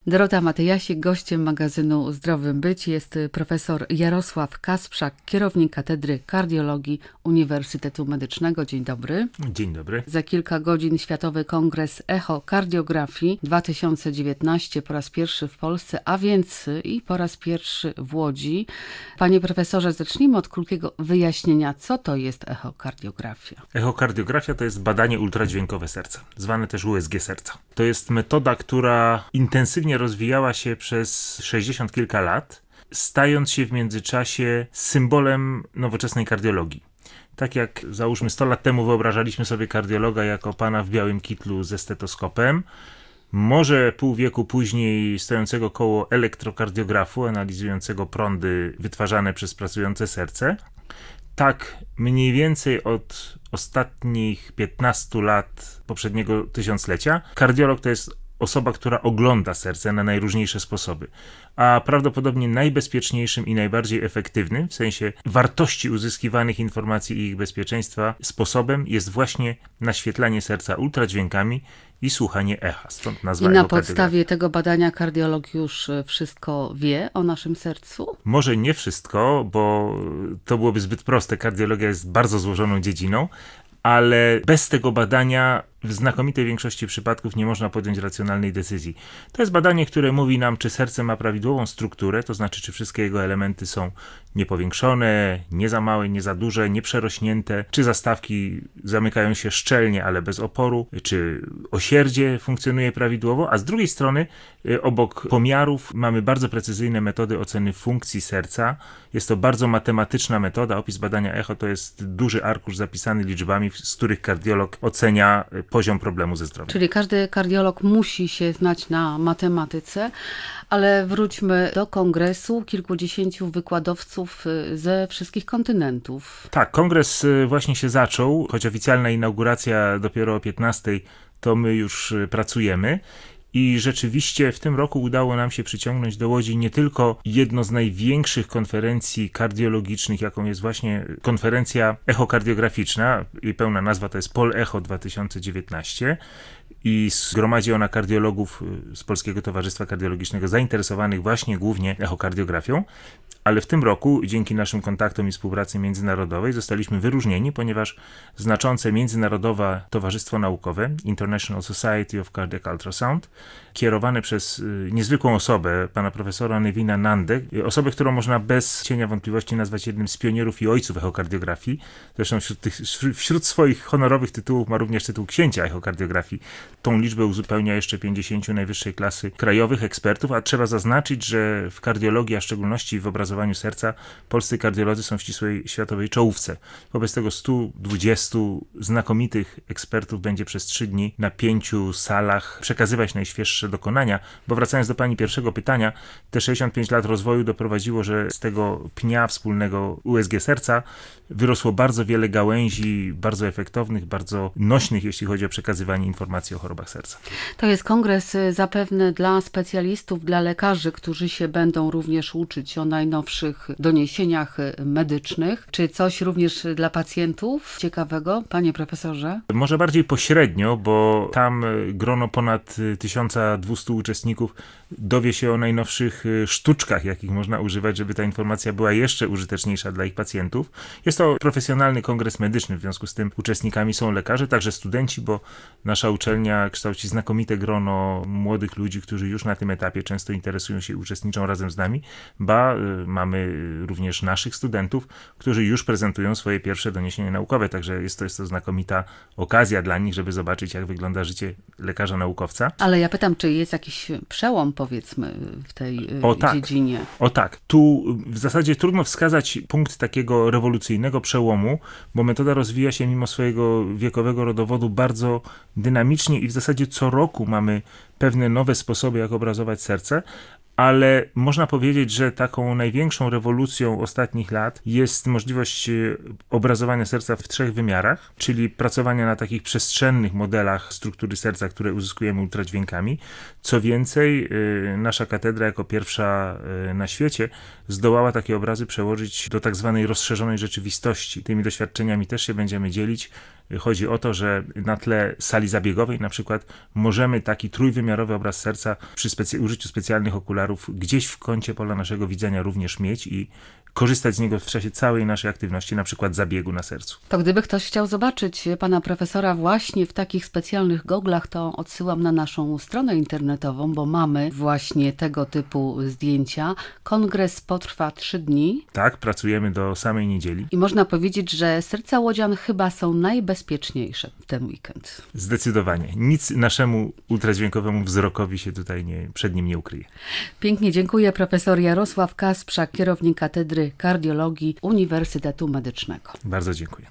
Dorota Matyjasik, gościem magazynu Zdrowym Być jest profesor Jarosław Kasprzak, kierownik Katedry Kardiologii Uniwersytetu Medycznego. Dzień dobry. Dzień dobry. Za kilka godzin Światowy Kongres Echokardiografii 2019 po raz pierwszy w Polsce, a więc i po raz pierwszy w Łodzi. Panie profesorze, zacznijmy od krótkiego wyjaśnienia, co to jest echokardiografia. Echokardiografia to jest badanie ultradźwiękowe serca, zwane też USG serca. To jest metoda, która intensywnie rozwijała się przez 60 kilka lat, stając się w międzyczasie symbolem nowoczesnej kardiologii. Tak jak załóżmy 100 lat temu wyobrażaliśmy sobie kardiologa jako pana w białym kitlu ze stetoskopem, może pół wieku później stojącego koło elektrokardiografu, analizującego prądy wytwarzane przez pracujące serce, tak mniej więcej od ostatnich 15 lat poprzedniego tysiąclecia kardiolog to jest osoba, która ogląda serce na najróżniejsze sposoby, a prawdopodobnie najbezpieczniejszym i najbardziej efektywnym, w sensie wartości uzyskiwanych informacji i ich bezpieczeństwa, sposobem jest właśnie naświetlanie serca ultradźwiękami i słuchanie echa, stąd nazwa I na echokardiografia. podstawie tego badania kardiolog już wszystko wie o naszym sercu? Może nie wszystko, bo to byłoby zbyt proste. Kardiologia jest bardzo złożoną dziedziną, ale bez tego badania w znakomitej większości przypadków nie można podjąć racjonalnej decyzji. To jest badanie, które mówi nam, czy serce ma prawidłową strukturę, to znaczy, czy wszystkie jego elementy są niepowiększone, nie za małe, nie za duże, nieprzerośnięte, czy zastawki zamykają się szczelnie, ale bez oporu, czy osierdzie funkcjonuje prawidłowo, a z drugiej strony obok pomiarów mamy bardzo precyzyjne metody oceny funkcji serca. Jest to bardzo matematyczna metoda. Opis badania echo to jest duży arkusz zapisany liczbami, z których kardiolog ocenia poziom problemu ze zdrowiem. Czyli każdy kardiolog musi się znać na matematyce, ale wróćmy do kongresu. Kilkudziesięciu wykładowców ze wszystkich kontynentów. Tak, kongres właśnie się zaczął, choć oficjalna inauguracja dopiero o 15:00, to my już pracujemy. I rzeczywiście w tym roku udało nam się przyciągnąć do Łodzi nie tylko jedno z największych konferencji kardiologicznych, jaką jest właśnie konferencja echokardiograficzna. Jej pełna nazwa to jest PolEcho 2019 i zgromadzi ona kardiologów z Polskiego Towarzystwa Kardiologicznego zainteresowanych właśnie głównie echokardiografią. Ale w tym roku, dzięki naszym kontaktom i współpracy międzynarodowej, zostaliśmy wyróżnieni, ponieważ znaczące międzynarodowe towarzystwo naukowe, International Society of Cardiac Ultrasound, kierowane przez niezwykłą osobę, pana profesora Nevina Nande, osobę, którą można bez cienia wątpliwości nazwać jednym z pionierów i ojców echokardiografii. Zresztą wśród swoich honorowych tytułów ma również tytuł księcia echokardiografii. Tą liczbę uzupełnia jeszcze 50 najwyższej klasy krajowych ekspertów, a trzeba zaznaczyć, że w kardiologii, a w szczególności w obrazowaniu serca, polscy kardiolodzy są w ścisłej światowej czołówce. Wobec tego 120 znakomitych ekspertów będzie przez 3 dni na 5 salach przekazywać najświeższe dokonania, bo wracając do pani pierwszego pytania, te 65 lat rozwoju doprowadziło, że z tego pnia wspólnego USG serca wyrosło bardzo wiele gałęzi, bardzo efektownych, bardzo nośnych, jeśli chodzi o przekazywanie informacji o chorobach serca. To jest kongres zapewne dla specjalistów, dla lekarzy, którzy się będą również uczyć o najnowszych doniesieniach medycznych. Czy coś również dla pacjentów ciekawego, panie profesorze? Może bardziej pośrednio, bo tam grono ponad 1200 uczestników dowie się o najnowszych sztuczkach, jakich można używać, żeby ta informacja była jeszcze użyteczniejsza dla ich pacjentów. Jest to profesjonalny kongres medyczny, w związku z tym uczestnikami są lekarze, także studenci, bo nasza uczelnia kształci znakomite grono młodych ludzi, którzy już na tym etapie często interesują się i uczestniczą razem z nami, mamy również naszych studentów, którzy już prezentują swoje pierwsze doniesienia naukowe, także jest to znakomita okazja dla nich, żeby zobaczyć, jak wygląda życie lekarza-naukowca. Ale ja pytam, czy jest jakiś przełom, powiedzmy, w tej dziedzinie? O tak. Tu w zasadzie trudno wskazać punkt takiego rewolucyjnego przełomu, bo metoda rozwija się mimo swojego wiekowego rodowodu bardzo dynamicznie i w zasadzie co roku mamy pewne nowe sposoby, jak obrazować serce, ale można powiedzieć, że taką największą rewolucją ostatnich lat jest możliwość obrazowania serca w 3 wymiarach, czyli pracowania na takich przestrzennych modelach struktury serca, które uzyskujemy ultradźwiękami. Co więcej, nasza katedra jako pierwsza na świecie zdołała takie obrazy przełożyć do tak zwanej rozszerzonej rzeczywistości. Tymi doświadczeniami też się będziemy dzielić. Chodzi o to, że na tle sali zabiegowej na przykład możemy taki trójwymiarowy pełnowymiarowy obraz serca przy użyciu specjalnych okularów gdzieś w kącie pola naszego widzenia również mieć i korzystać z niego w czasie całej naszej aktywności, na przykład zabiegu na sercu. To gdyby ktoś chciał zobaczyć pana profesora właśnie w takich specjalnych goglach, to odsyłam na naszą stronę internetową, bo mamy właśnie tego typu zdjęcia. Kongres potrwa 3 dni. Tak, pracujemy do samej niedzieli. I można powiedzieć, że serca łodzian chyba są najbezpieczniejsze w ten weekend. Zdecydowanie. Nic naszemu ultradźwiękowemu wzrokowi się tutaj przed nim nie ukryje. Pięknie dziękuję. Profesor Jarosław Kasprzak, kierownik Katedry Kardiologii Uniwersytetu Medycznego. Bardzo dziękuję.